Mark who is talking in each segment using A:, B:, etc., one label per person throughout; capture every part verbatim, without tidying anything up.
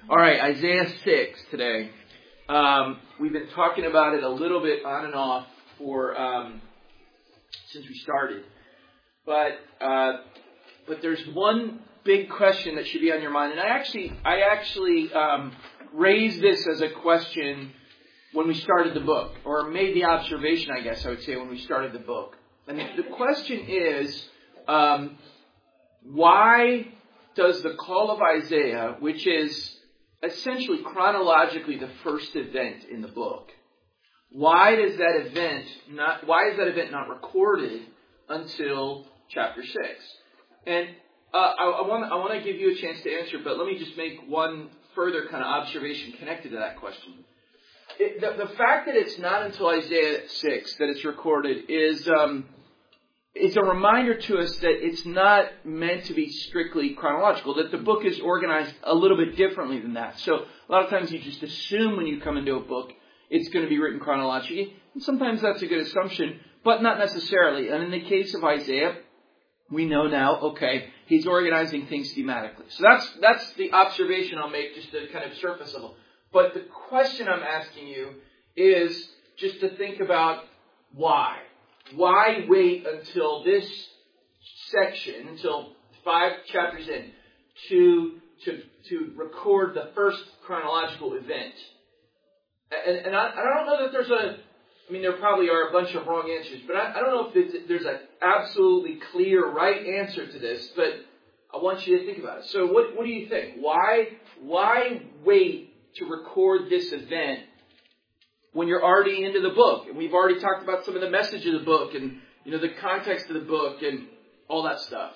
A: All right, Isaiah six today. Um, we've been talking about it a little bit on and off for um, since we started, but uh, but there's one big question that should be on your mind, and I actually I actually um, raised this as a question when we started the book, or made the observation, I guess I would say, when we started the book. And the question is, um, why does the call of Isaiah, which is essentially chronologically the first event in the book, why does that event not? Why is that event not recorded until chapter six? And uh, I, I want I want to give you a chance to answer, but let me just make one further kind of observation connected to that question. It, the, the fact that it's not until Isaiah six that it's recorded is um, is a reminder to us that it's not meant to be strictly chronological, that the book is organized a little bit differently than that. So a lot of times you just assume when you come into a book it's going to be written chronologically, and sometimes that's a good assumption, but not necessarily. And in the case of Isaiah, we know now, okay, he's organizing things thematically. So that's that's the observation I'll make, just at kind of surface level. But the question I'm asking you is just to think about why. Why wait until this section, until five chapters in, to to to record the first chronological event? And, and I, I don't know that there's a, I mean, there probably are a bunch of wrong answers, but I, I don't know if it's, there's an absolutely clear right answer to this, but I want you to think about it. So what what do you think? Why why wait to record this event when you're already into the book? And we've already talked about some of the message of the book and, you know, the context of the book and all that stuff.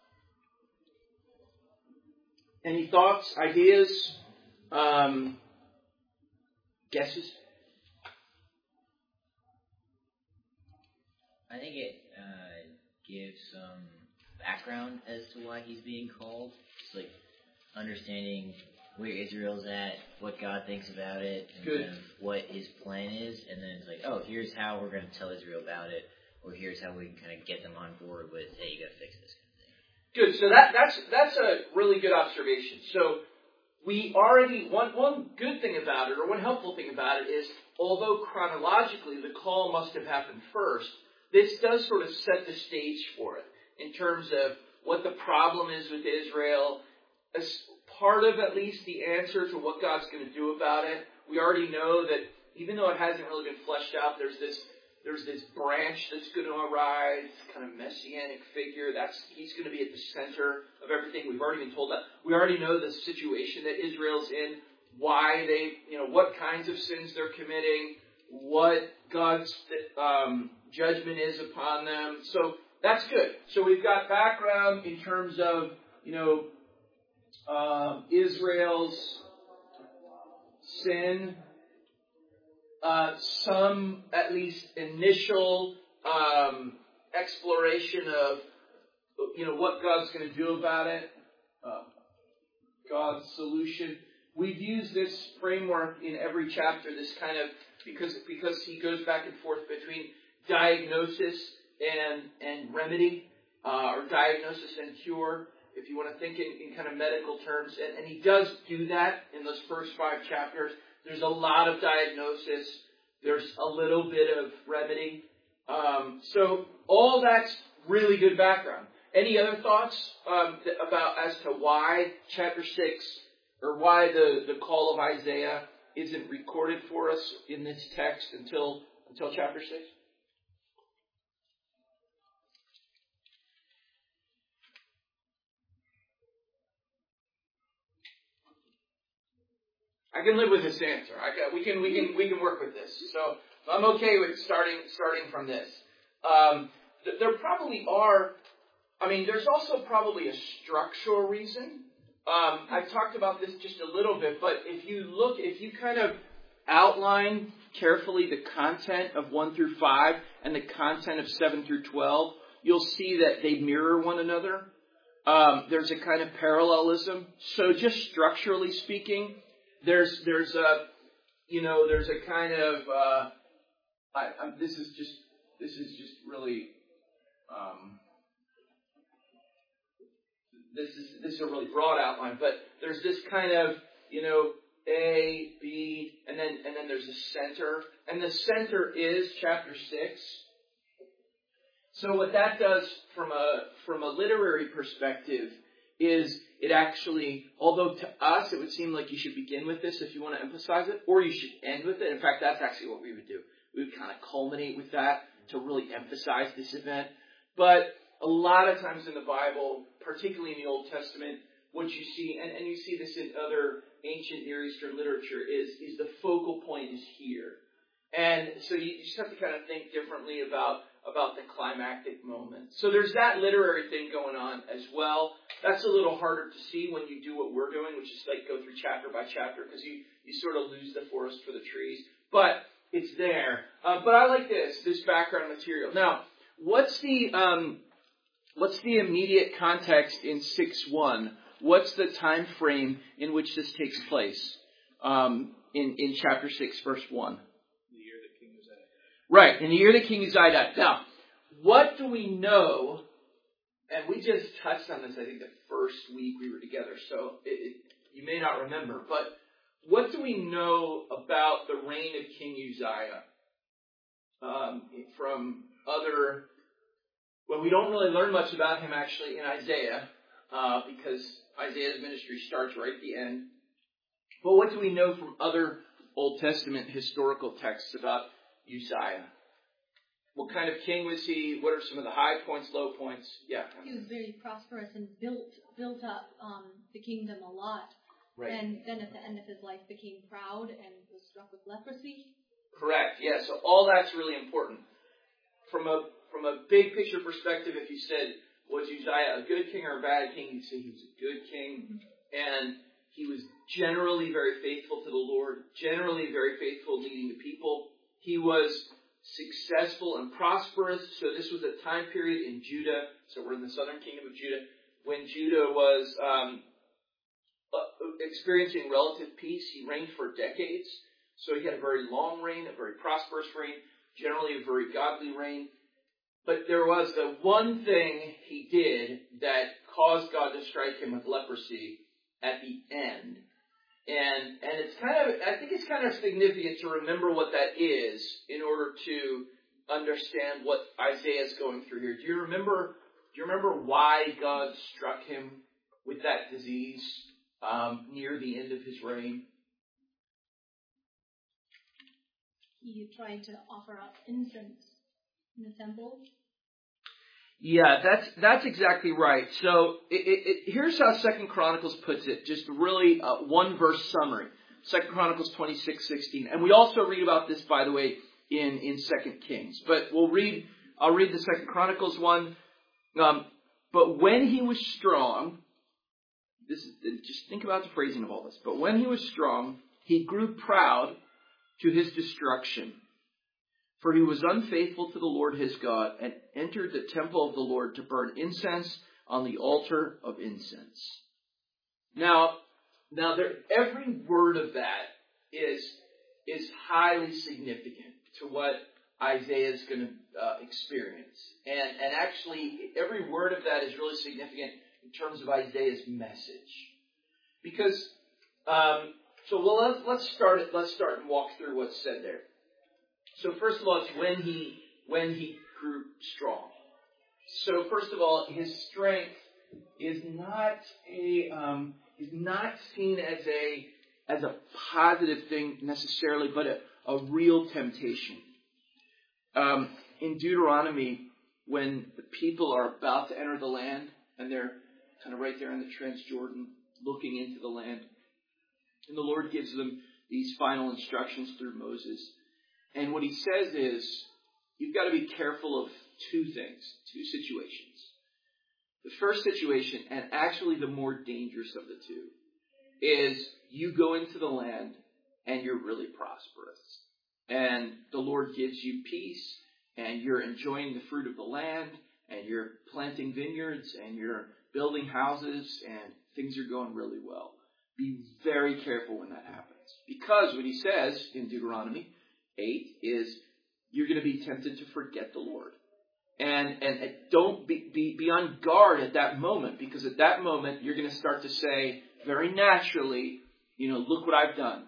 A: Any thoughts, ideas, um, guesses?
B: I think it uh, gives some background as to why he's being called. It's like understanding where Israel's at, what God thinks about it, and
A: Good.
B: kind of what his plan is, and then it's like, oh, here's how we're going to tell Israel about it, or here's how we can kind of get them on board with, hey, you got to fix this kind of thing.
A: Good. So that that's that's a really good observation. So we already one one good thing about it, or one helpful thing about it, is although chronologically the call must have happened first, this does sort of set the stage for it in terms of what the problem is with Israel. As part of at least the answer to what God's going to do about it. We already know that even though it hasn't really been fleshed out, there's this there's this branch that's going to arise, kind of messianic figure. That's he's going to be at the center of everything. We've already been told that. We already know the situation that Israel's in, why they, you know, what kinds of sins they're committing, what God's um, judgment is upon them. So that's good. So we've got background in terms of, you know, Uh, Israel's sin, uh, some at least initial um, exploration of, you know, what God's going to do about it, uh, God's solution. We've used this framework in every chapter. This kind of because because he goes back and forth between diagnosis and and remedy, uh, or diagnosis and cure, if you want to think in, in kind of medical terms. And, and he does do that in those first five chapters. There's a lot of diagnosis. There's a little bit of remedy. Um, so all that's really good background. Any other thoughts um, th- about as to why chapter six, or why the, the call of Isaiah isn't recorded for us in this text until until chapter six? I can live with this answer. I can, we can we can we can work with this. So I'm okay with starting starting from this. Um, th- there probably are. I mean, there's also probably a structural reason. Um, I've talked about this just a little bit, but if you look, if you kind of outline carefully the content of one through five and the content of seven through twelve, you'll see that they mirror one another. Um, there's a kind of parallelism. So just structurally speaking, There's there's a you know there's a kind of uh, I, I'm, this is just this is just really um, this is this is a really broad outline, but there's this kind of you know, A, B, and then and then there's a center. And the center is chapter six. So what that does from a from a literary perspective is it actually, although to us it would seem like you should begin with this if you want to emphasize it, or you should end with it. In fact, that's actually what we would do. We would kind of culminate with that to really emphasize this event. But a lot of times in the Bible, particularly in the Old Testament, what you see, and, and you see this in other ancient Near Eastern literature, is, is the focal point is here. And so you, you just have to kind of think differently about, about the climactic moment. So there's that literary thing going on as well. That's a little harder to see when you do what we're doing, which is like go through chapter by chapter, because you, you sort of lose the forest for the trees. But it's there. Uh, but I like this, this background material. Now, what's the um, what's the immediate context in six one? What's the time frame in which this takes place um, in, in chapter six, verse one?
C: The year that King Uzziah died.
A: Right, in the year that King Uzziah died. Now, what do we know? And we just touched on this, I think, the first week we were together, so it, it, you may not remember. But what do we know about the reign of King Uzziah um, from other... Well, we don't really learn much about him, actually, in Isaiah, uh, because Isaiah's ministry starts right at the end. But what do we know from other Old Testament historical texts about Uzziah? What kind of king was he? What are some of the high points, low points? Yeah.
D: He was very prosperous and built built up um, the kingdom a lot.
A: Right.
D: And then at the end of his life became proud and was struck with leprosy.
A: Correct. Yeah. So all that's really important. From a from a big picture perspective, if you said, was Uzziah a good king or a bad king, you'd say he was a good king. Mm-hmm. And he was generally very faithful to the Lord, generally very faithful leading the people. He was successful and prosperous. So this was a time period in Judah. So we're in the southern kingdom of Judah, when Judah was um, experiencing relative peace. He reigned for decades. So he had a very long reign, a very prosperous reign, generally a very godly reign. But there was the one thing he did that caused God to strike him with leprosy at the end. And and it's kind of, I think it's kind of significant to remember what that is in order to understand what Isaiah is going through here. Do you remember, do you remember why God struck him with that disease um, near the end of his reign?
D: He tried to offer up incense in the temple.
A: Yeah, that's that's exactly right. So it, it, it, here's how Second Chronicles puts it, just really a one verse summary. Second Chronicles twenty-six sixteen, and we also read about this, by the way, in in Second Kings. But we'll read. I'll read the Second Chronicles one. Um, but when he was strong, this is, just think about the phrasing of all this. But when he was strong, he grew proud to his destruction. For he was unfaithful to the Lord his God and entered the temple of the Lord to burn incense on the altar of incense. Now, now there, every word of that is, is highly significant to what Isaiah is going to uh, experience. And, and actually, every word of that is really significant in terms of Isaiah's message. Because, um, so well, let's, let's start it, let's start and walk through what's said there. So first of all, it's when he when he grew strong. So first of all, his strength is not a um, is not seen as a as a positive thing necessarily, but a, a real temptation. Um, in Deuteronomy, when the people are about to enter the land and they're kind of right there in the Transjordan, looking into the land, and the Lord gives them these final instructions through Moses. And what he says is, you've got to be careful of two things, two situations. The first situation, and actually the more dangerous of the two, is you go into the land and you're really prosperous. And the Lord gives you peace, and you're enjoying the fruit of the land, and you're planting vineyards, and you're building houses, and things are going really well. Be very careful when that happens. Because what he says in Deuteronomy eight is you're going to be tempted to forget the Lord. And and don't be, be, be on guard at that moment, because at that moment you're going to start to say very naturally, you know, look what I've done.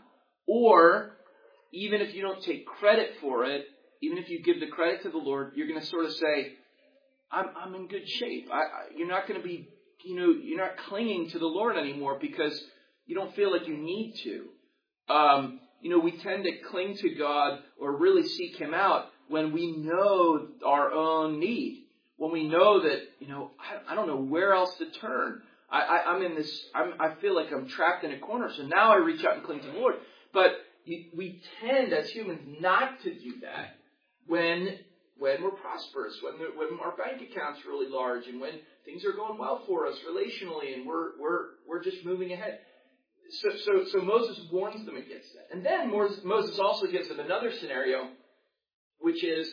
A: Or, even if you don't take credit for it, even if you give the credit to the Lord, you're going to sort of say, I'm, I'm in good shape. I, I, you're not going to be, you know, you're not clinging to the Lord anymore because you don't feel like you need to. Um, you know, we tend to cling to God or really seek Him out when we know our own need. When we know that, you know, I, I don't know where else to turn. I, I, I'm in this, I'm, I feel like I'm trapped in a corner. So now I reach out and cling to the Lord. But you, we tend as humans not to do that when when we're prosperous, when the, when our bank account's really large, and when things are going well for us relationally, and we're we're we're just moving ahead. So so so Moses warns them against that, and then Moses also gives them another scenario, which is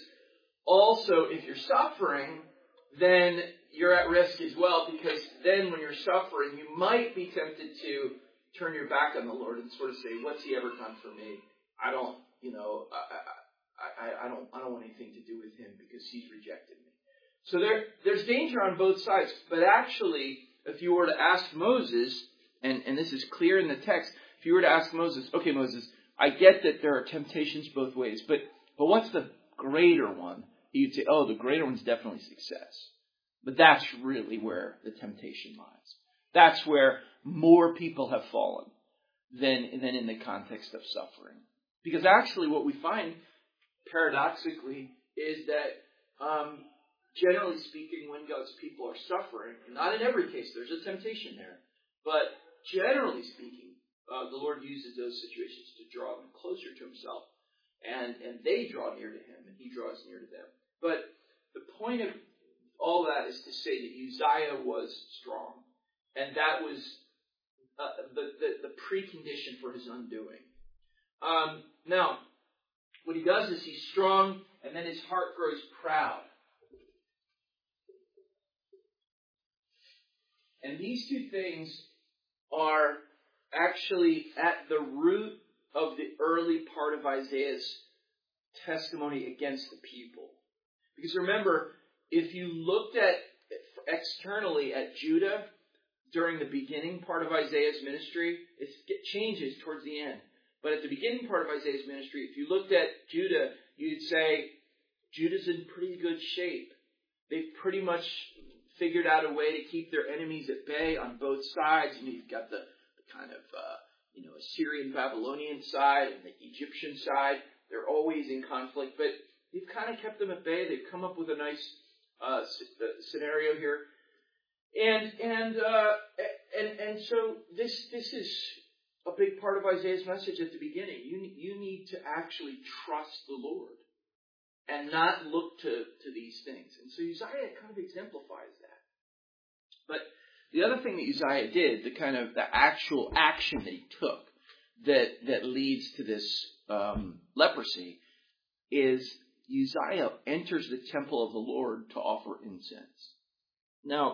A: also if you're suffering, then you're at risk as well, because then when you're suffering, you might be tempted to turn your back on the Lord and sort of say, "What's He ever done for me? I don't, you know." I, I, I, I don't I don't want anything to do with Him because He's rejected me. So there there's danger on both sides. But actually, if you were to ask Moses, and, and this is clear in the text, if you were to ask Moses, okay, Moses, I get that there are temptations both ways, but but what's the greater one? You'd say, oh, the greater one's definitely success. But that's really where the temptation lies. That's where more people have fallen than, than in the context of suffering. Because actually what we find paradoxically, is that um, generally speaking, when God's people are suffering, not in every case, there's a temptation there, but generally speaking, uh, the Lord uses those situations to draw them closer to Himself, and, and they draw near to Him, and He draws near to them. But the point of all that is to say that Uzziah was strong, and that was uh, the, the, the precondition for his undoing. Um, now, what he does is he's strong, and then his heart grows proud. And these two things are actually at the root of the early part of Isaiah's testimony against the people. Because remember, if you looked at externally at Judah during the beginning part of Isaiah's ministry, it changes towards the end. But at the beginning part of Isaiah's ministry, if you looked at Judah, you'd say, Judah's in pretty good shape. They've pretty much figured out a way to keep their enemies at bay on both sides. You know, you've got the, the kind of, uh, you know, Assyrian Babylonian side and the Egyptian side. They're always in conflict, but you've kind of kept them at bay. They've come up with a nice uh, scenario here. And, and, uh, and, and so this, this is a big part of Isaiah's message at the beginning. You, you need to actually trust the Lord and not look to, to these things. And so Uzziah kind of exemplifies that. But the other thing that Uzziah did, the kind of the actual action that he took that, that leads to this um, leprosy, is Uzziah enters the temple of the Lord to offer incense. Now,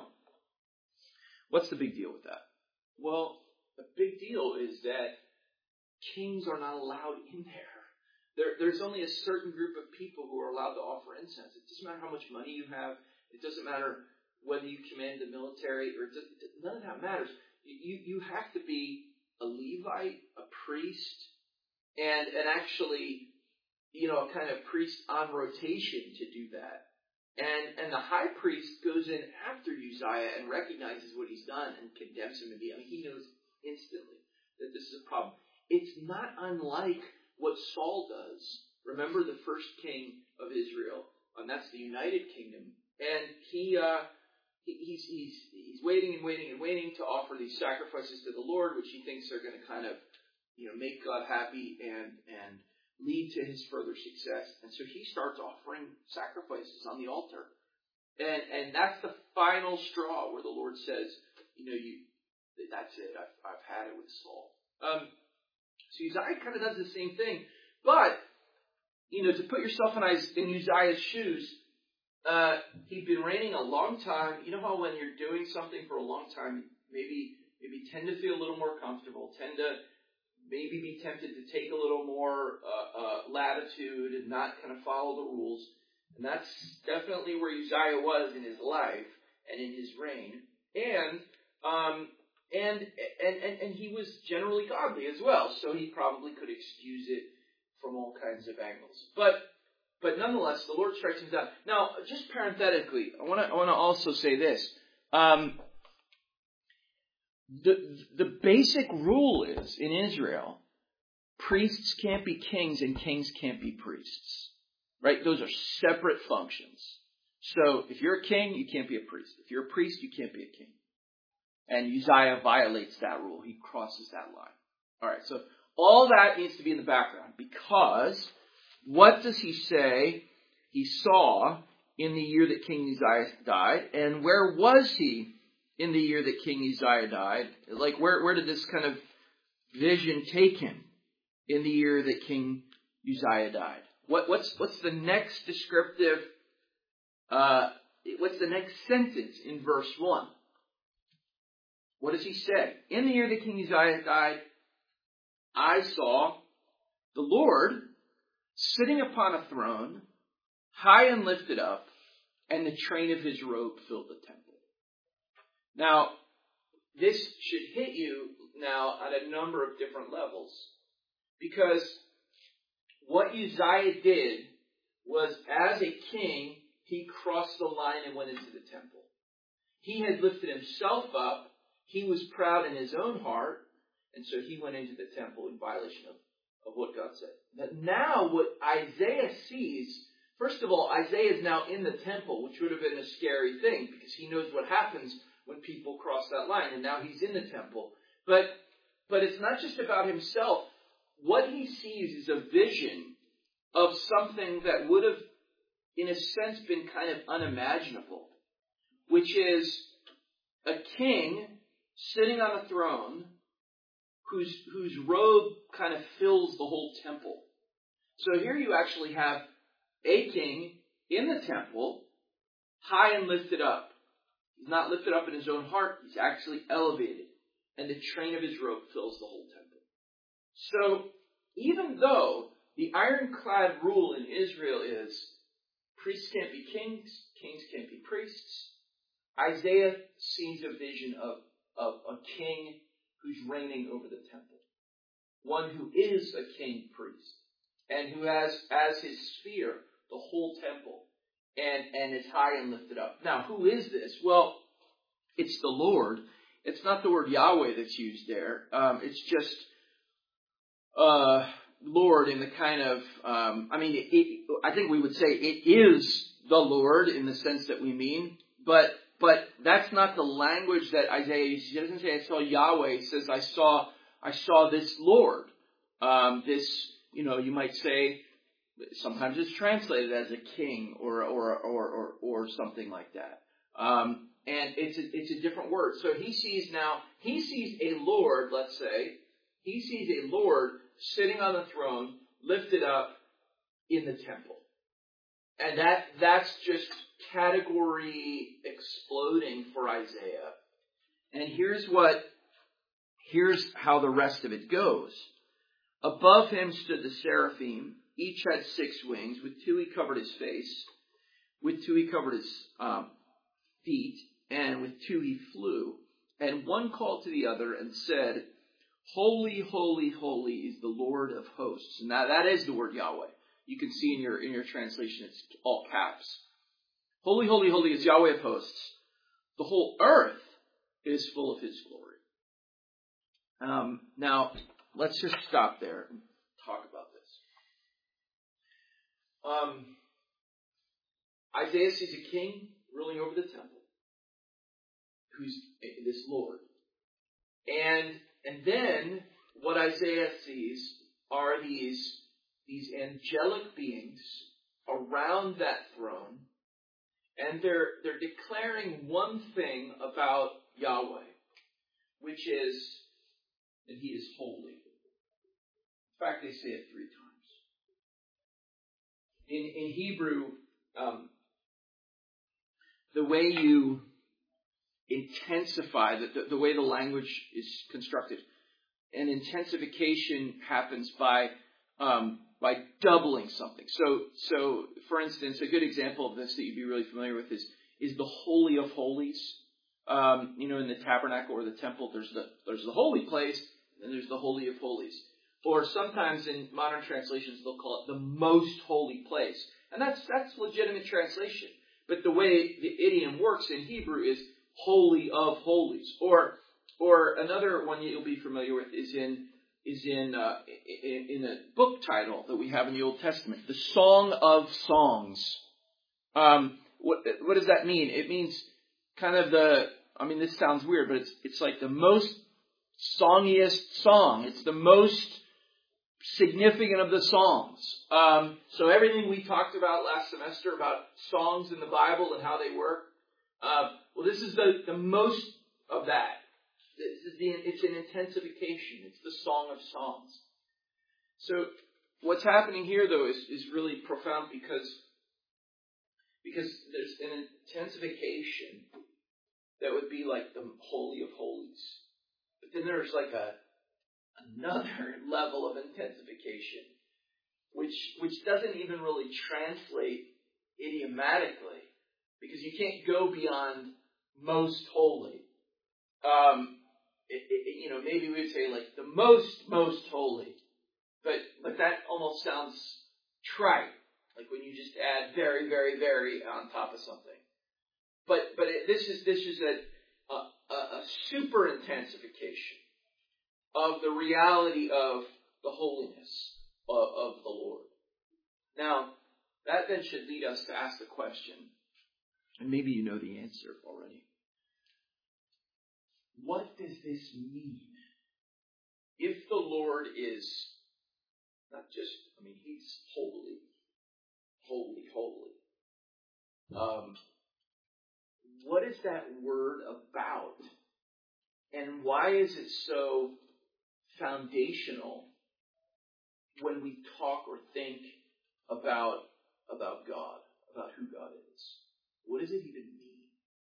A: what's the big deal with that? Well, the big deal is that kings are not allowed in there. there. There's only a certain group of people who are allowed to offer incense. It doesn't matter how much money you have. It doesn't matter whether you command the military. or it None of that matters. You, you have to be a Levite, a priest, and, and actually, you know, a kind of priest on rotation to do that. And and the high priest goes in after Uzziah and recognizes what he's done and condemns him to be. I mean, he knows instantly that this is a problem. It's not unlike what Saul does. Remember the first king of Israel, and that's the United Kingdom. And he uh, he, he's he's he's waiting and waiting and waiting to offer these sacrifices to the Lord, which he thinks are going to kind of, you know, make God happy and and lead to his further success. And so he starts offering sacrifices on the altar. And and that's the final straw where the Lord says, you know, you that's it. I've, I've had it with Saul. Um, so Uzziah kind of does the same thing. But, you know, to put yourself in, in Uzziah's shoes, uh, he'd been reigning a long time. You know how when you're doing something for a long time, maybe maybe tend to feel a little more comfortable, tend to maybe be tempted to take a little more uh, uh, latitude and not kind of follow the rules. And that's definitely where Uzziah was in his life and in his reign. And um, and, and, and, and he was generally godly as well, so he probably could excuse it from all kinds of angles. But but nonetheless, the Lord strikes him down. Now, just parenthetically, I want to I want to also say this. Um, the the basic rule is in Israel, priests can't be kings and kings can't be priests. Right? Those are separate functions. So if you're a king, you can't be a priest. If you're a priest, you can't be a king. And Uzziah violates that rule. He crosses that line. All right, so all that needs to be in the background, because what does he say he saw in the year that King Uzziah died? And where was he in the year that King Uzziah died? Like, where, where did this kind of vision take him in the year that King Uzziah died? What, what's, what's the next descriptive, uh, what's the next sentence in verse one? What does he say? In the year that King Uzziah died, I saw the Lord sitting upon a throne, high and lifted up, and the train of his robe filled the temple. Now, this should hit you now at a number of different levels, because what Uzziah did was, as a king, he crossed the line and went into the temple. He had lifted himself up. He was proud in his own heart, and so he went into the temple in violation of, of what God said. But now what Isaiah sees, first of all, Isaiah is now in the temple, which would have been a scary thing, because he knows what happens when people cross that line, and now he's in the temple. But, but it's not just about himself. What he sees is a vision of something that would have, in a sense, been kind of unimaginable, which is a king sitting on a throne whose, whose robe kind of fills the whole temple. So here you actually have a king in the temple, high and lifted up. He's not lifted up in his own heart, he's actually elevated. And the train of his robe fills the whole temple. So even though the ironclad rule in Israel is priests can't be kings, kings can't be priests, Isaiah sees a vision of of a king who's reigning over the temple. One who is a king priest, and who has as his sphere the whole temple, and, and is high and lifted up. Now, who is this? Well, it's the Lord. It's not the word Yahweh that's used there. Um, it's just uh, Lord in the kind of, um, I mean, it, it, I think we would say it is the Lord in the sense that we mean, but But that's not the language that Isaiah uses. He doesn't say, I saw Yahweh. He says, I saw I saw this Lord. Um, this, you know, you might say, sometimes it's translated as a king or or or or, or something like that. Um, and it's a, it's a different word. So he sees now, he sees a Lord, let's say, he sees a Lord sitting on the throne, lifted up in the temple. And that that's just category exploding for Isaiah. And here's what, here's how the rest of it goes. Above him stood the seraphim. Each had six wings. With two he covered his face. With two he covered his um, feet. And with two he flew. And one called to the other and said, Holy, holy, holy is the Lord of hosts. And that, that is the word Yahweh. You can see in your in your translation, it's all caps. Holy, holy, holy is Yahweh of hosts. The whole earth is full of his glory. Um, now, let's just stop there and talk about this. Um, Isaiah sees a king ruling over the temple, who's this Lord. And, and then what Isaiah sees are these These angelic beings around that throne, and they're they're declaring one thing about Yahweh, which is that he is holy. In fact, they say it three times. In in Hebrew, um, the way you intensify, the, the, the way the language is constructed, an intensification happens by um, by doubling something. So, so for instance, a good example of this that you'd be really familiar with is, is the Holy of Holies. Um, you know, in the tabernacle or the temple, there's the there's the holy place, and there's the Holy of Holies. Or sometimes in modern translations, they'll call it the most holy place. And that's that's legitimate translation. But the way the idiom works in Hebrew is Holy of Holies. Or or another one you'll be familiar with is in is in uh, in, in a book title that we have in the Old Testament, the Song of Songs. Um, what what does that mean? It means kind of the, I mean, this sounds weird, but it's it's like the most songiest song. It's the most significant of the songs. Um, so everything we talked about last semester about songs in the Bible and how they work, uh, well, this is the, the most of that. This is the, it's an intensification. It's the Song of Songs. So what's happening here, though, is, is really profound because, because there's an intensification that would be like the Holy of Holies. But then there's like a another level of intensification, which which doesn't even really translate idiomatically, because you can't go beyond most holy. Um, it, it, you know, maybe we'd say like the most most holy, but but that almost sounds trite, like when you just add very very very on top of something. But but it, this is this is a a, a super intensification of the reality of the holiness of, of the Lord. Now, that then should lead us to ask the question, and maybe you know the answer already. What does this mean? If the Lord is not just, I mean, He's holy, holy, holy. Um, what is that word about? And why is it so foundational when we talk or think about about God, about who God is? What does it even mean?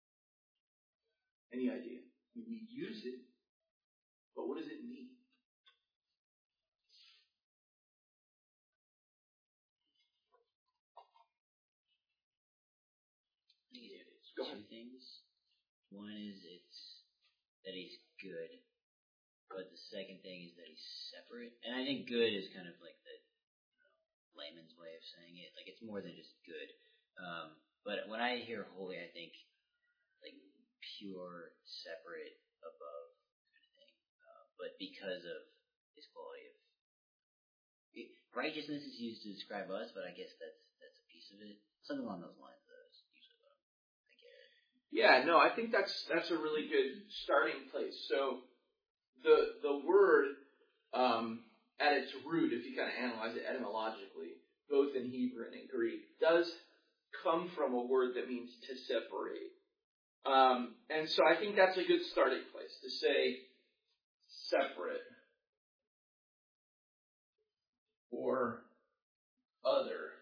A: Any idea? I mean, we use it, but what does it mean?
B: I think it's
A: Go
B: two
A: ahead.
B: things. One is it's that He's good. But the second thing is that He's separate. And I think good is kind of like the you know, layman's way of saying it. Like, it's more than just good. Um, but when I hear holy, I think like pure, separate, above kind of thing. Uh, but because of His quality of it, righteousness is used to describe us, but I guess that's that's a piece of it. Something along those lines, though, is usually what I get.
A: Yeah, no, I think that's that's a really good starting place. So The the word, um, at its root, if you kind of analyze it etymologically, both in Hebrew and in Greek, does come from a word that means to separate. Um, and so I think that's a good starting place, to say separate or other.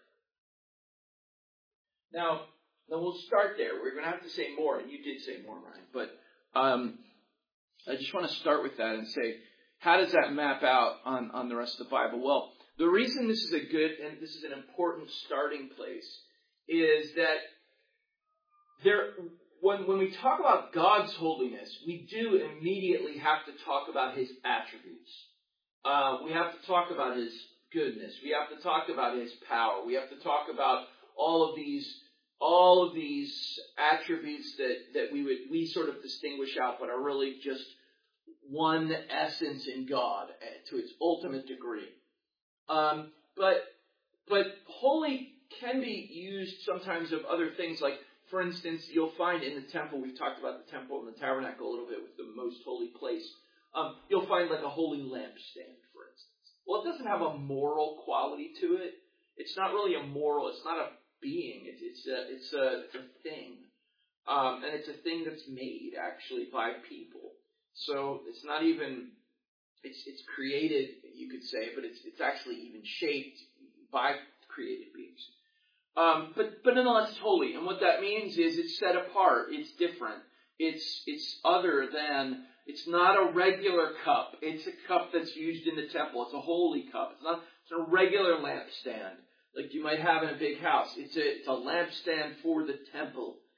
A: Now, then we'll start there. We're going to have to say more, and you did say more, Ryan, but um, I just want to start with that and say, how does that map out on, on the rest of the Bible? Well, the reason this is a good and this is an important starting place is that there, when, when we talk about God's holiness, we do immediately have to talk about His attributes. Uh, we have to talk about His goodness. We have to talk about His power. We have to talk about all of these all of these attributes that, that we would we sort of distinguish out, but are really just one essence in God to its ultimate degree. Um, but but holy can be used sometimes of other things, like, for instance, you'll find in the temple, we've talked about the temple and the tabernacle a little bit with the most holy place. Um, you'll find like a holy lampstand, for instance. Well, it doesn't have a moral quality to it. It's not really a moral. It's not a being. It's it's a it's a, it's a thing, um, and it's a thing that's made actually by people. So it's not even it's it's created, you could say, but it's it's actually even shaped by created beings. Um, but but nonetheless, it's holy, and what that means is it's set apart. It's different. It's it's other than. It's not a regular cup. It's a cup that's used in the temple. It's a holy cup. It's not. It's a regular lampstand like you might have in a big house. It's a, it's a lampstand for the temple.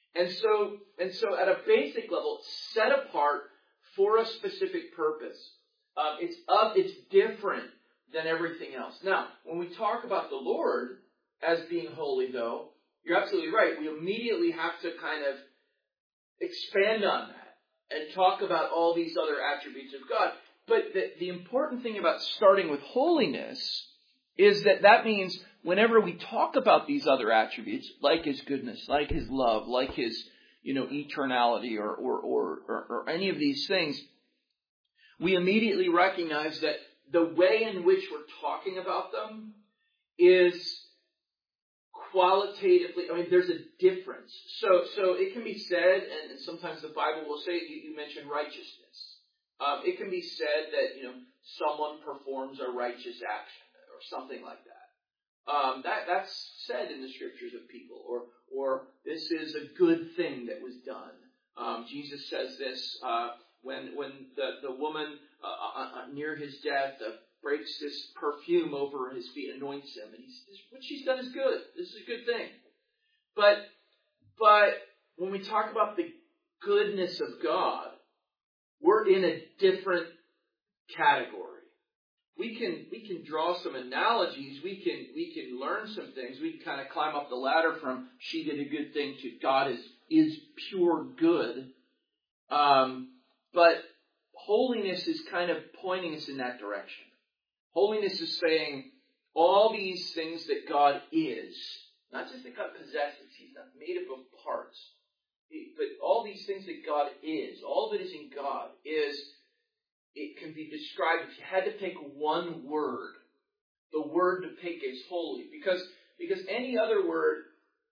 A: And so, and so at a basic level, it's set apart for a specific purpose. Um, it's up, it's different than everything else. Now, when we talk about the Lord as being holy, though, you're absolutely right. We immediately have to kind of expand on that and talk about all these other attributes of God. But the, the important thing about starting with holiness is that that means whenever we talk about these other attributes, like His goodness, like His love, like His, you know, eternality, or or or, or, or any of these things, we immediately recognize that the way in which we're talking about them is qualitatively, I mean, there's a difference. So so it can be said, and sometimes the Bible will say, you, you mentioned righteousness. Um, it can be said that, you know, someone performs a righteous action or something like that. Um, that that's said in the scriptures of people, or or this is a good thing that was done. Um, Jesus says this uh, when when the the woman uh, uh, near his death uh, breaks this perfume over his feet, anoints him, and he says, "What she's done is good. This is a good thing." But but when we talk about the goodness of God, we're in a different category. We can we can draw some analogies. We can we can learn some things. We can kind of climb up the ladder from she did a good thing to God is is pure good. Um, but holiness is kind of pointing us in that direction. Holiness is saying all these things that God is, not just that God possesses. He's not made up of parts, but all these things that God is, all that is in God is. It can be described, if you had to pick one word, the word to pick is holy. Because, because any other word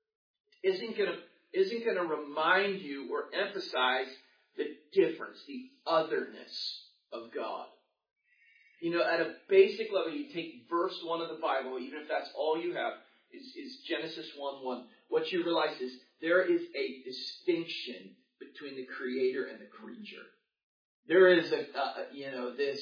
A: isn't going to isn't going to remind you or emphasize the difference, the otherness of God. You know, at a basic level, you take verse one of the Bible, even if that's all you have, is, is Genesis one one. What you realize is there is a distinction between the Creator and the creature. There is a, uh, you know, this,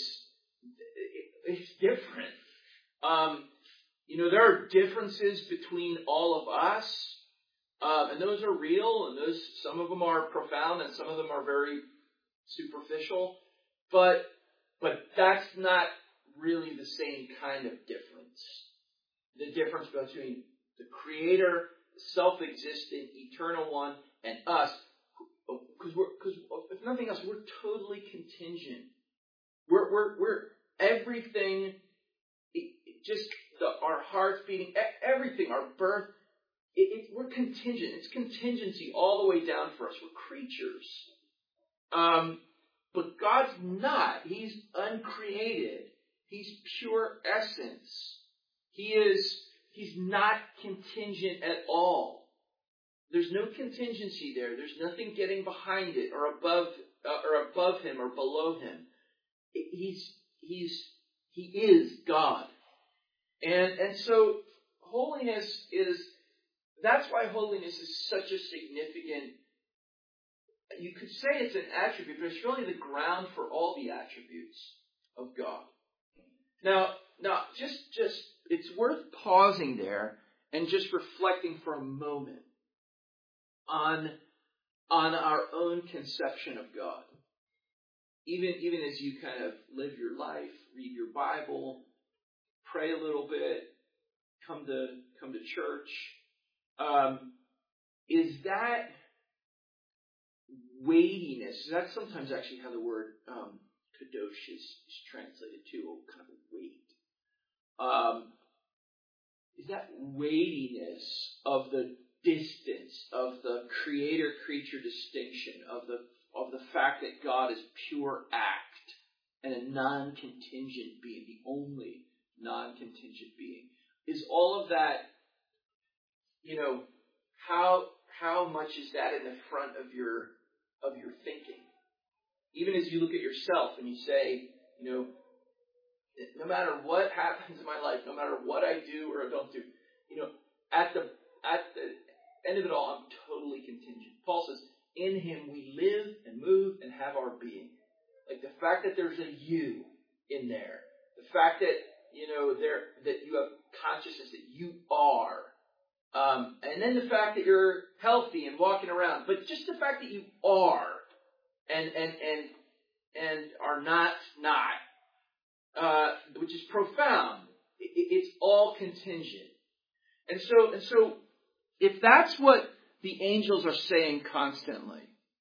A: it, it's different. Um, you know, there are differences between all of us, um, and those are real, and those, some of them are profound, and some of them are very superficial, but, but that's not really the same kind of difference. The difference between the Creator, the self-existent, eternal one, and us. Because we're, because if nothing else, we're totally contingent. We're, we're, we're everything. It, it just the, our hearts beating, everything, our birth. It, it, we're contingent. It's contingency all the way down for us. We're creatures. Um, but God's not. He's uncreated. He's pure essence. He is. He's not contingent at all. There's no contingency there. There's nothing getting behind it or above uh, or above him or below him. He's he's he is God, and and so holiness is. That's why holiness is such a significant. You could say it's an attribute, but it's really the ground for all the attributes of God. Now, now, just just it's worth pausing there and just reflecting for a moment on, on our own conception of God. Even, even as you kind of live your life, read your Bible, pray a little bit, come to come to church, um, is that weightiness? That's sometimes actually how the word um, kadosh is, is translated too, kind of a weight. Um, is that weightiness of the distance of the creator-creature distinction, of the of the fact that God is pure act and a non-contingent being, the only non-contingent being, is all of that, you know, how how much is that in the front of your of your thinking? Even as you look at yourself and you say, you know, no matter what happens in my life, no matter what I do or don't do, you know, at the at the end of it all, I'm totally contingent. Paul says, in him we live and move and have our being. Like the fact that there's a you in there, the fact that, you know, there that you have consciousness that you are, Um, and then the fact that you're healthy and walking around. But just the fact that you are and and and and are not not, uh, which is profound. It, it's all contingent. And so and so if that's what the angels are saying constantly,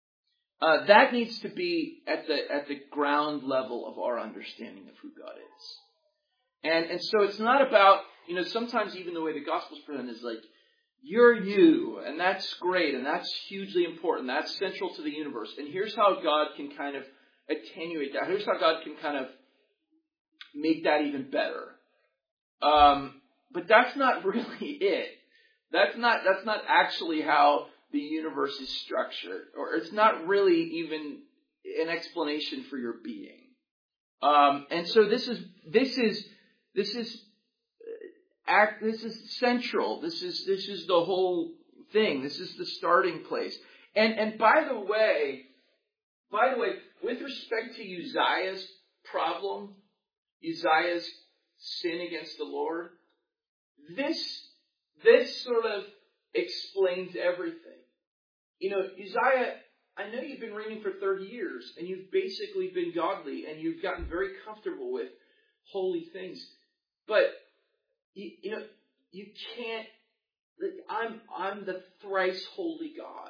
A: uh, that needs to be at the at the ground level of our understanding of who God is. And and so it's not about, you know, sometimes even the way the gospel's presented is like, you're you, and that's great, and that's hugely important. That's central to the universe. And here's how God can kind of attenuate that. Here's how God can kind of make that even better. Um, but that's not really it. That's not that's not actually how the universe is structured, or it's not really even an explanation for your being. Um, and so this is this is this is. Act, this is central. This is this is the whole thing. This is the starting place. And and by the way, by the way, with respect to Uzziah's problem, Uzziah's sin against the Lord, this this sort of explains everything. You know, Uzziah, I know you've been reigning for thirty years, and you've basically been godly, and you've gotten very comfortable with holy things, but You, you know, you can't, I'm, I'm the thrice holy God.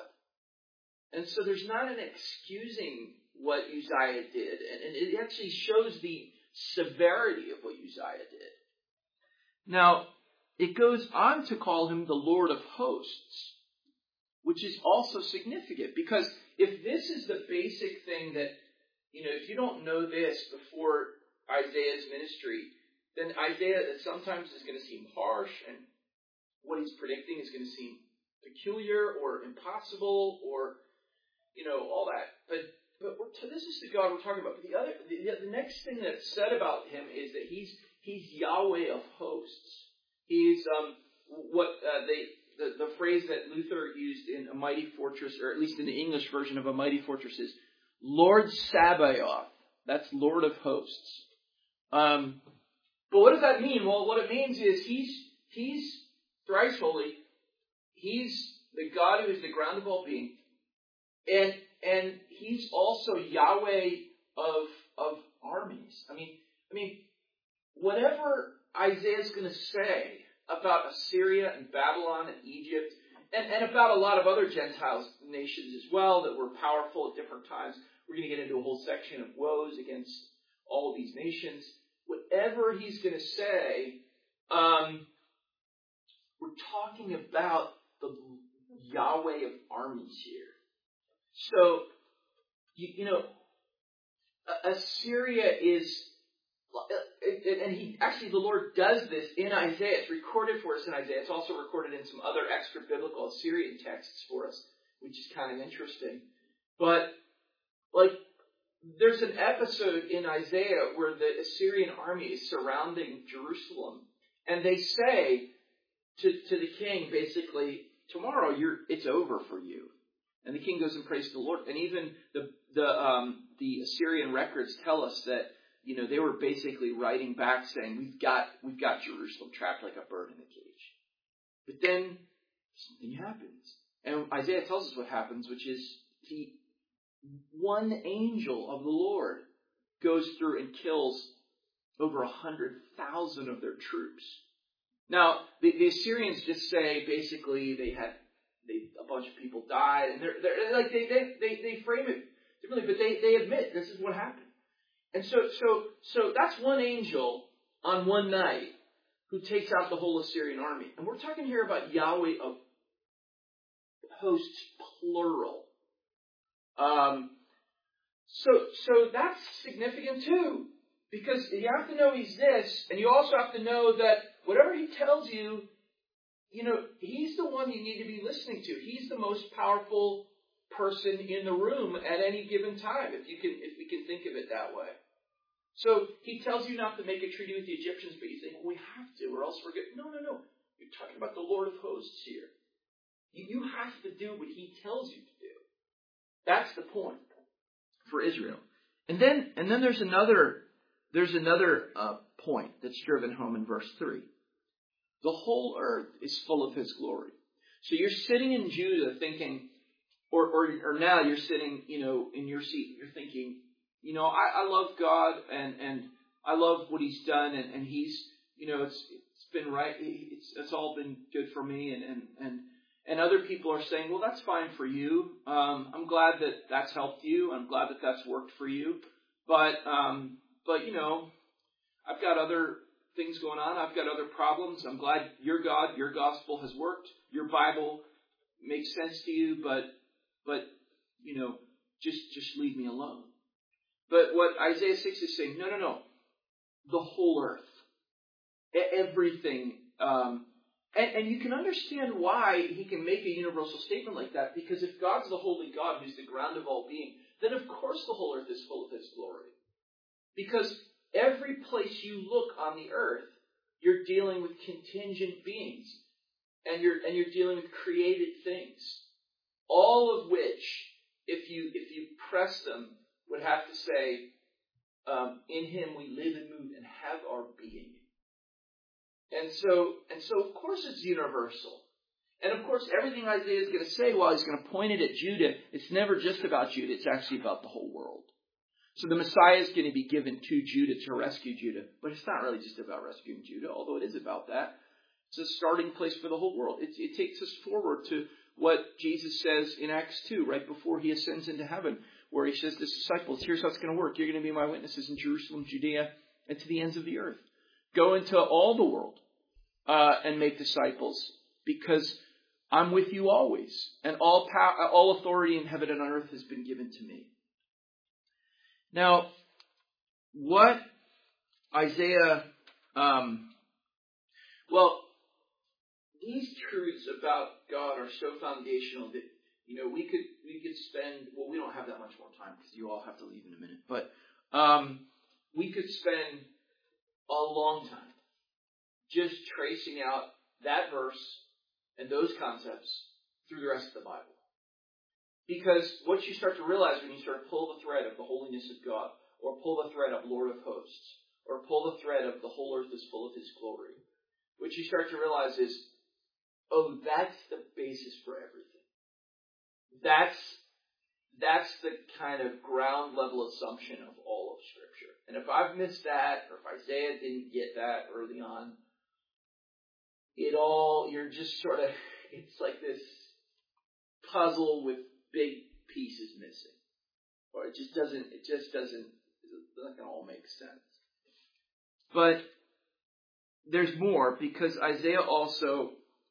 A: And so there's not an excusing what Uzziah did. And, and it actually shows the severity of what Uzziah did. Now, it goes on to call him the Lord of hosts, which is also significant. Because if this is the basic thing that, you know, if you don't know this before Isaiah's ministry, then Isaiah sometimes is going to seem harsh, and what he's predicting is going to seem peculiar or impossible, or, you know, all that. But but we're to, this is the God we're talking about. But the other, the, the next thing that's said about him is that he's he's Yahweh of hosts. He's um what uh, they the the phrase that Luther used in A Mighty Fortress, or at least in the English version of A Mighty Fortress, is Lord Sabaoth. That's Lord of hosts. Um. But what does that mean? Well, what it means is he's he's thrice holy. He's the God who is the ground of all being, and and he's also Yahweh of of armies. I mean, I mean, whatever Isaiah's going to say about Assyria and Babylon and Egypt, and, and about a lot of other Gentile nations as well that were powerful at different times. We're going to get into a whole section of woes against all of these nations. Whatever he's going to say, um, we're talking about the Yahweh of armies here. So, you, you know, Assyria is, and he actually, the Lord does this in Isaiah. It's recorded for us in Isaiah. It's also recorded in some other extra biblical Assyrian texts for us, which is kind of interesting. But, like, there's an episode in Isaiah where the Assyrian army is surrounding Jerusalem, and they say to, to the king, basically, tomorrow you're it's over for you. And the king goes and prays the Lord. And even the the um, the Assyrian records tell us that, you know, they were basically writing back saying, we've got we've got Jerusalem trapped like a bird in a cage. But then something happens, and Isaiah tells us what happens, which is he. One angel of the Lord goes through and kills over a hundred thousand of their troops. Now, the, the Assyrians just say basically they had they, a bunch of people died, and they're, they're like they, they they they frame it differently, but they, they admit this is what happened. And so so so that's one angel on one night who takes out the whole Assyrian army, and we're talking here about Yahweh of hosts, plural. Um, so, so that's significant too, because you have to know he's this, and you also have to know that whatever he tells you, you know, he's the one you need to be listening to. He's the most powerful person in the room at any given time, if you can, if we can think of it that way. So he tells you not to make a treaty with the Egyptians, but you think, well, we have to, or else we're good. No, no, no. You're talking about the Lord of hosts here. You have to do what he tells you to do. That's the point for Israel. And then, and then there's another, there's another uh, point that's driven home in verse three. The whole earth is full of his glory. So you're sitting in Judah thinking, or, or, or now you're sitting, you know, in your seat, you're thinking, you know, I, I love God and, and I love what he's done and, and he's, you know, it's it's been right, it's it's all been good for me, and, and, and, and other people are saying, well, that's fine for you. Um, I'm glad that that's helped you. I'm glad that that's worked for you. But, um, but you know, I've got other things going on. I've got other problems. I'm glad your God, your gospel has worked. Your Bible makes sense to you, but, but, you know, just, just leave me alone. But what Isaiah six is saying, no, no, no. The whole earth. Everything. Um, and, and you can understand why he can make a universal statement like that, because if God's the holy God who's the ground of all being, then of course the whole earth is full of his glory. Because every place you look on the earth, you're dealing with contingent beings. And you're and you're dealing with created things. All of which, if you if you press them, would have to say, um, in him we live and move and have our being. And so and so of course it's universal. And of course everything Isaiah is going to say while he's going to point it at Judah, it's never just about Judah, it's actually about the whole world. So the Messiah is going to be given to Judah to rescue Judah. But it's not really just about rescuing Judah, although it is about that. It's a starting place for the whole world. It, it takes us forward to what Jesus says in Acts two, right before he ascends into heaven, where he says to his disciples, here's how it's going to work. You're going to be my witnesses in Jerusalem, Judea, and to the ends of the earth. Go into all the world uh, and make disciples, because I'm with you always. And all power, all authority in heaven and on earth has been given to me. Now, what Isaiah, um, well, these truths about God are so foundational that, you know, we could we could spend, well, we don't have that much more time because you all have to leave in a minute, but um, we could spend a long time just tracing out that verse and those concepts through the rest of the Bible. Because what you start to realize when you start to pull the thread of the holiness of God, or pull the thread of Lord of hosts, or pull the thread of the whole earth is full of his glory, what you start to realize is, oh, that's the basis for everything. That's that's the kind of ground level assumption of all of Scripture. And if I've missed that, or if Isaiah didn't get that early on, it all, you're just sort of, it's like this puzzle with big pieces missing. Or it just doesn't, it just doesn't, it's not going to all make sense. But there's more, because Isaiah also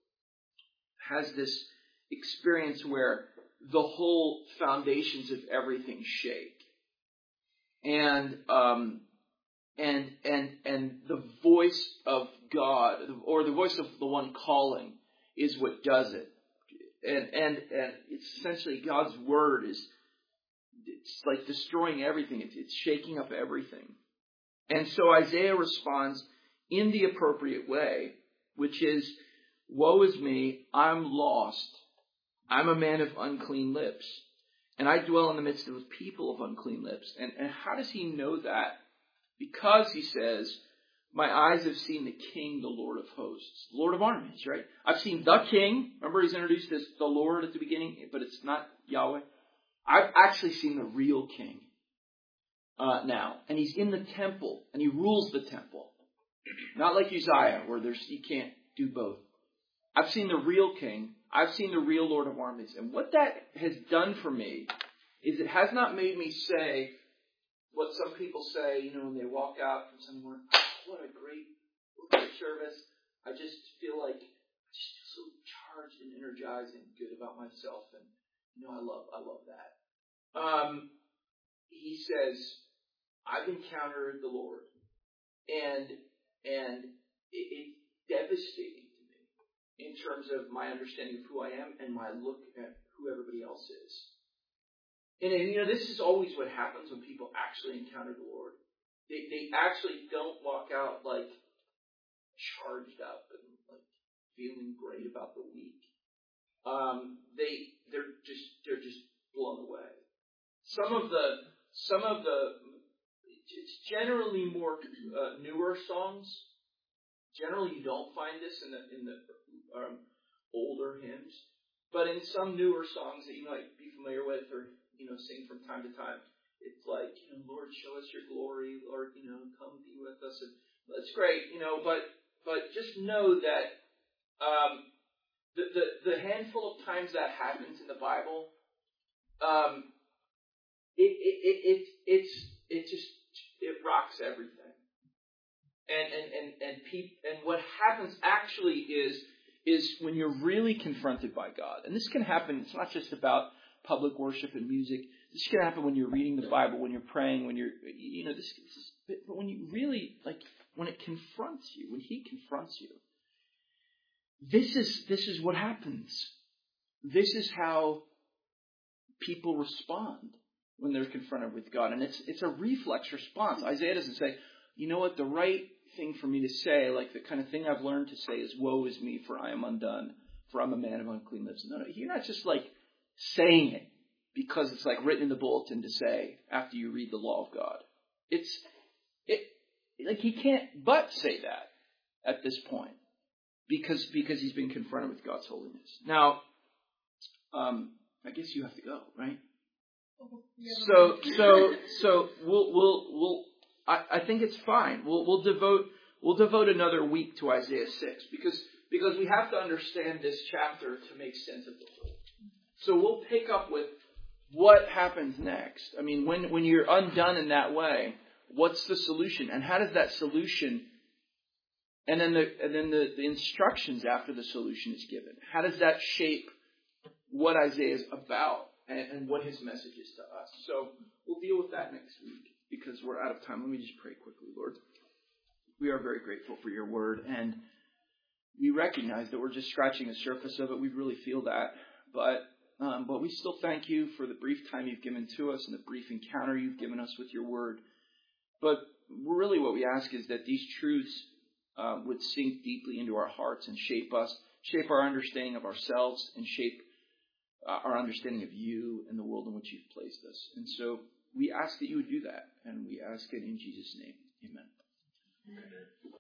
A: has this experience where the whole foundations of everything shake. And, um, and, and, and the voice of God, or the voice of the one calling, is what does it. And, and, and it's essentially God's word is, it's like destroying everything. It's, it's shaking up everything. And so Isaiah responds in the appropriate way, which is, woe is me, I'm lost. I'm a man of unclean lips. And I dwell in the midst of a people of unclean lips. And, and how does he know that? Because he says, my eyes have seen the King, the Lord of hosts. Lord of armies, right? I've seen the King. Remember he's introduced as the Lord at the beginning, but it's not Yahweh. I've actually seen the real King uh, now. And he's in the temple, and he rules the temple. Not like Uzziah, where there's you can't do both. I've seen the real King. I've seen the real Lord of armies. And what that has done for me is it has not made me say what some people say, you know, when they walk out from somewhere, what a great, great service. I just feel like, I just feel so charged and energized and good about myself. And, you know, I love, I love that. Um, he says, I've encountered the Lord. And, and it, it's devastating to me in terms of my understanding of who I am and my look at who everybody else is. And, and you know, this is always what happens when people actually encounter the Lord. They they actually don't walk out like charged up and like feeling great about the week. Um, they they're just they're just blown away. Some of the some of the it's generally more uh, newer songs Generally, you don't find this in the in the um, older hymns, but in some newer songs that you might be familiar with or you know sing from time to time, it's like you know, Lord, show us your glory, Lord, you know, come be with us, and that's great, you know. But but just know that um, the, the the handful of times that happens in the Bible, um, it it it, it it's it just it rocks everything. And and and and, peop, and what happens actually is is when you're really confronted by God, and this can happen. It's not just about public worship and music. This can happen when you're reading the Bible, when you're praying, when you're you know this. this but when you really like when it confronts you, when He confronts you, this is this is what happens. This is how people respond when they're confronted with God, and it's it's a reflex response. Isaiah doesn't say, you know what, the right thing for me to say, like the kind of thing I've learned to say is, woe is me, for I am undone, for I'm a man of unclean lips. No, no, you're not just like saying it because it's like written in the bulletin to say after you read the law of God. It's, it, like he can't but say that at this point because, because he's been confronted with God's holiness. Now, um, I guess you have to go, right? So, so, so we'll, we'll, we'll, I, I think it's fine. We'll, we'll devote we'll devote another week to Isaiah six because because we have to understand this chapter to make sense of the whole. So we'll pick up with what happens next. I mean, when when you're undone in that way, what's the solution, and how does that solution, and then the and then the, the instructions after the solution is given, how does that shape what Isaiah is about and, and what his message is to us? So we'll deal with that next week. Because we're out of time, let me just pray quickly, Lord. We are very grateful for your word, and we recognize that we're just scratching the surface of it. We really feel that. But um, but we still thank you for the brief time you've given to us and the brief encounter you've given us with your word. But really what we ask is that these truths uh, would sink deeply into our hearts and shape us, shape our understanding of ourselves, and shape uh, our understanding of you and the world in which you've placed us. And so we ask that you would do that, and we ask it in Jesus' name. Amen.
C: Amen.